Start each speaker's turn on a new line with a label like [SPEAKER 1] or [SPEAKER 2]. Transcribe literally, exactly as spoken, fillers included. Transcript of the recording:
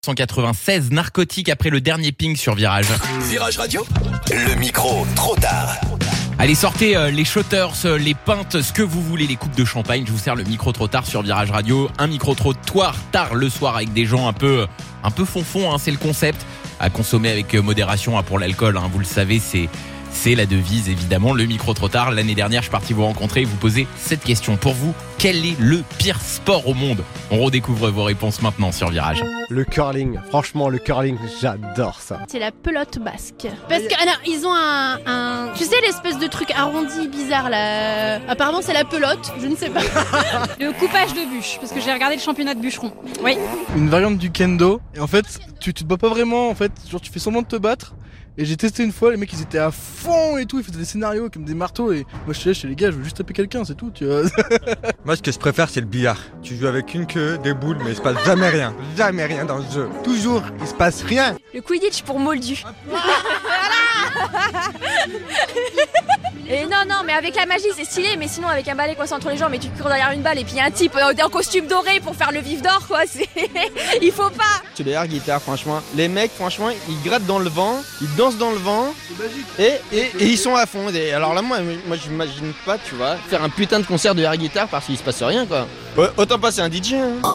[SPEAKER 1] cent quatre-vingt-seize, narcotique après le dernier ping sur Virage.
[SPEAKER 2] Virage Radio, le micro trop tard.
[SPEAKER 1] Allez, sortez euh, les shotters, euh, les pintes, ce que vous voulez, les coupes de champagne. Je vous sers le micro trop tard sur Virage Radio. Un micro trottoir tard le soir avec des gens un peu, un peu fonfon, hein, c'est le concept. À consommer avec modération, hein, pour l'alcool, hein, vous le savez, c'est... C'est la devise, évidemment, le micro trop tard. L'année dernière, je suis parti vous rencontrer et vous poser cette question. Pour vous, quel est le pire sport au monde ? On redécouvre vos réponses maintenant sur Virage.
[SPEAKER 3] Le curling, franchement, le curling, j'adore ça.
[SPEAKER 4] C'est la pelote basque. Parce que, alors, ils ont un, un... Tu sais, l'espèce de truc arrondi bizarre, là. Apparemment, c'est la pelote, je ne sais pas.
[SPEAKER 5] Le coupage de bûche, parce que j'ai regardé le championnat de bûcheron. Oui.
[SPEAKER 6] Une variante du kendo. Et en fait, tu, tu te bats pas vraiment, en fait. Genre, tu fais semblant de te battre. Et j'ai testé une fois, les mecs ils étaient à fond et tout, ils faisaient des scénarios comme des marteaux et moi je suis là chez les gars, je veux juste taper quelqu'un, c'est tout, tu vois.
[SPEAKER 7] Moi ce que je préfère c'est le billard. Tu joues avec une queue, des boules, mais il se passe jamais rien, jamais rien dans le jeu. Toujours, il se passe rien.
[SPEAKER 5] Le Quidditch pour Moldu. Et non, non, mais avec la magie c'est stylé, mais sinon avec un balai coincé entre les jambes et tu cours derrière une balle et puis il y a un type en costume doré pour faire le vif d'or, quoi, c'est... il faut pas.
[SPEAKER 8] C'est les air guitare, franchement. Les mecs, franchement, ils grattent dans le vent, ils dansent dans le vent, et, et, et ils sont à fond. Et alors là, moi, moi j'imagine pas, tu vois, faire un putain de concert de air guitare parce qu'il se passe rien, quoi. Autant passer un D J, hein.